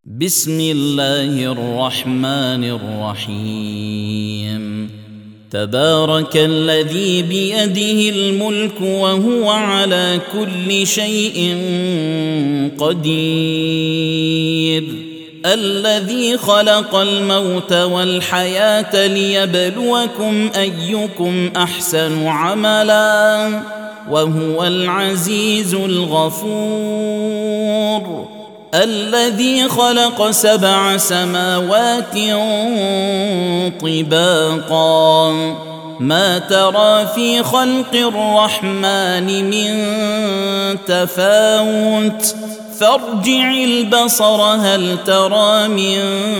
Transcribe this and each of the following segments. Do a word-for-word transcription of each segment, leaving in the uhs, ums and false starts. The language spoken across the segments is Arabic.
بسم الله الرحمن الرحيم. تبارك الذي بيده الملك وهو على كل شيء قدير، الذي خلق الموت والحياة ليبلوكم أيكم أحسن عملا وهو العزيز الغفور، الذي خلق سبع سماوات طباقا ما ترى في خلق الرحمن من تفاوت فارجع البصر هل ترى من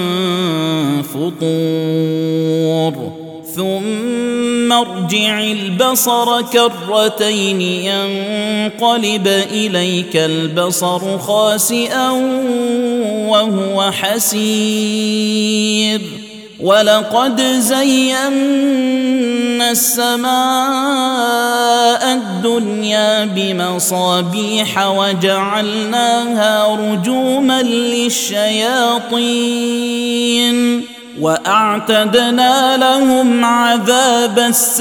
فطور ثم ارجع البصر كرتين ينقلب إليك البصر خاسئا وهو حسير، ولقد زينا السماء الدنيا بمصابيح وجعلناها رجوما للشياطين وأعتدنا لهم عذاب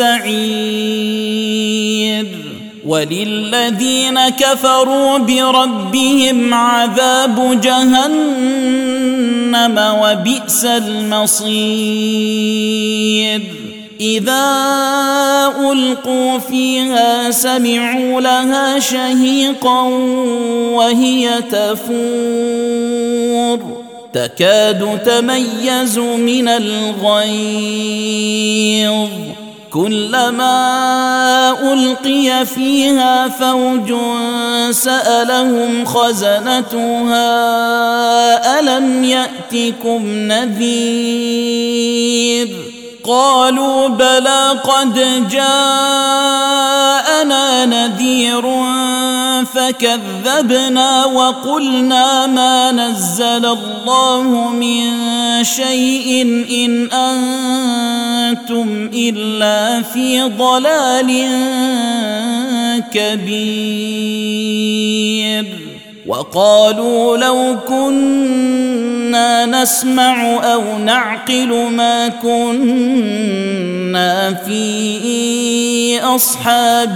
السعير، وللذين كفروا بربهم عذاب جهنم وبئس المصير. إذا ألقوا فيها سمعوا لها شهيقا وهي تفور تكاد تميز من الغيظ، كلما ألقي فيها فوج سألهم خزنتها ألم يأتكم نذير، قالوا بلى قد جاءنا نذير فكذبنا وقلنا ما نزل الله من شيء إن أنتم إلا في ضلال كبير، وقالوا لو كنا نسمع أو نعقل ما كنا في أصحاب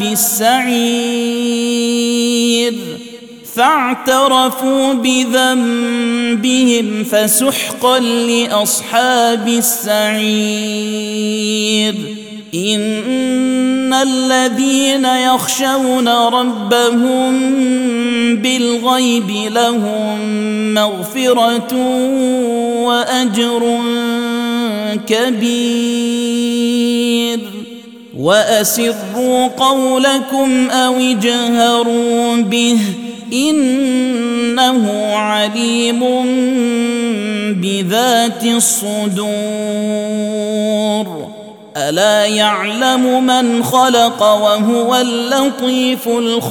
السعير، فاعترفوا بذنبهم فسحقا لأصحاب السعير. إن الذين يخشون ربهم بالغيب لهم مغفرة وأجر كبير، وأسروا قولكم أو اجهروا به إنه عليم بذات الصدور. ألا يعلم من خلق وهو اللطيف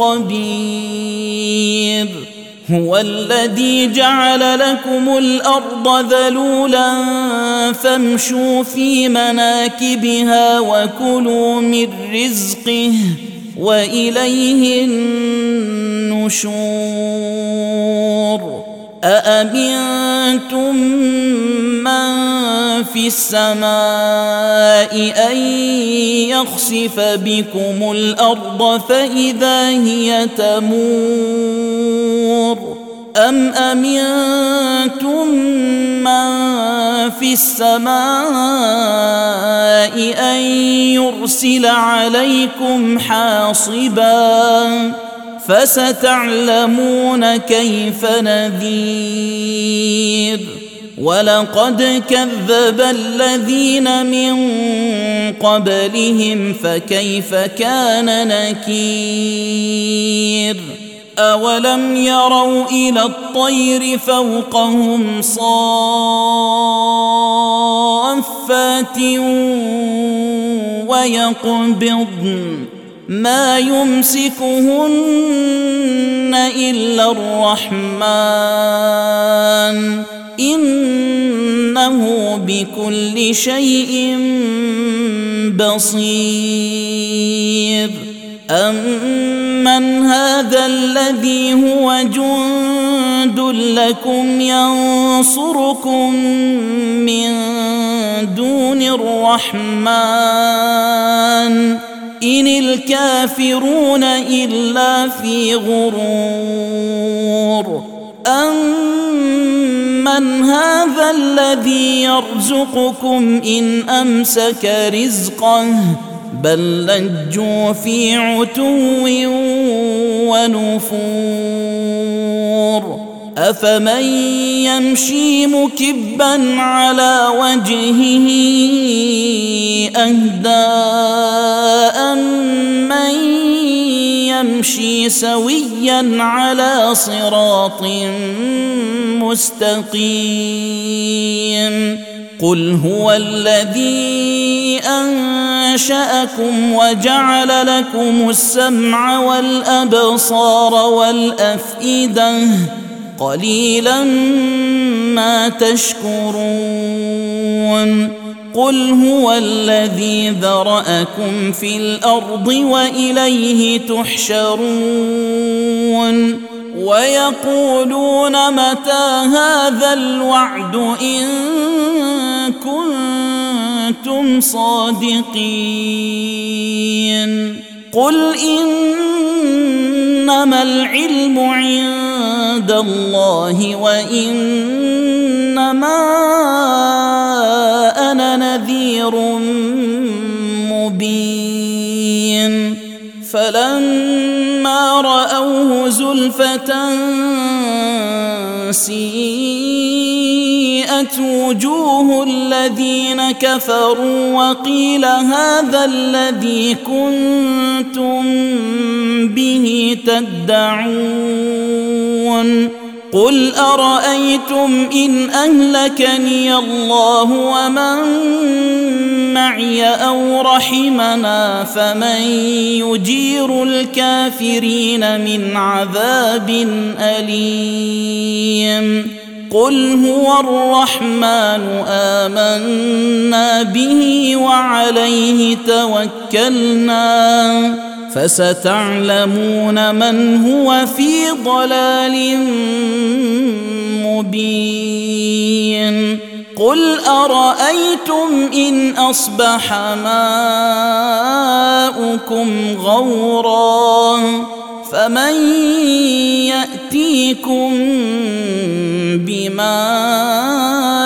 الخبير، هو الذي جعل لكم الأرض ذلولا فامشوا في مناكبها وكلوا من رزقه وإليه النشور. أأمنتم من في السماء أن يخسف بكم الأرض فإذا هي تمور، أم أمنتم من في السماء أن يرسل عليكم حاصبا فستعلمون كيف نذير. ولقد كذب الذين من قبلهم فكيف كان نكير. أولم يروا إلى الطير فوقهم صافات ويقبضن ما يمسكهن إلا الرحمن إنه بكل شيء بصير. أمن هذا الذي هو جند لكم ينصركم من دون الرحمن إن الكافرون إلا في غرور أمن هذا الذي يرزقكم إن أمسك رزقه بل لجوا في عتو ونفور أفمن يمشي مكبا على وجهه أهدى أمن يمشي سويا على صراط مستقيم قل هو الذي أنشأكم وجعل لكم السمع والأبصار والأفئدة قليلا ما تشكرون قل هو الذي ذرأكم في الأرض وإليه تحشرون ويقولون متى هذا الوعد إن كنتم صادقين قل إنما العلم عند الله وإنما أنا نذير مبين فلما رأوه زلفة سيئت وجوه الذين كفروا وقيل هذا الذي كنتم به تدعون قل أرأيتم إن أهلكني الله ومن معي أو رحمنا فمن يجير الكافرين من عذاب أليم قل هو الرحمن آمنا به وعليه توكلنا فستعلمون من هو في ضلال مبين قل أرأيتم إن أصبح ماؤكم غورا فمن يأتيكم بماء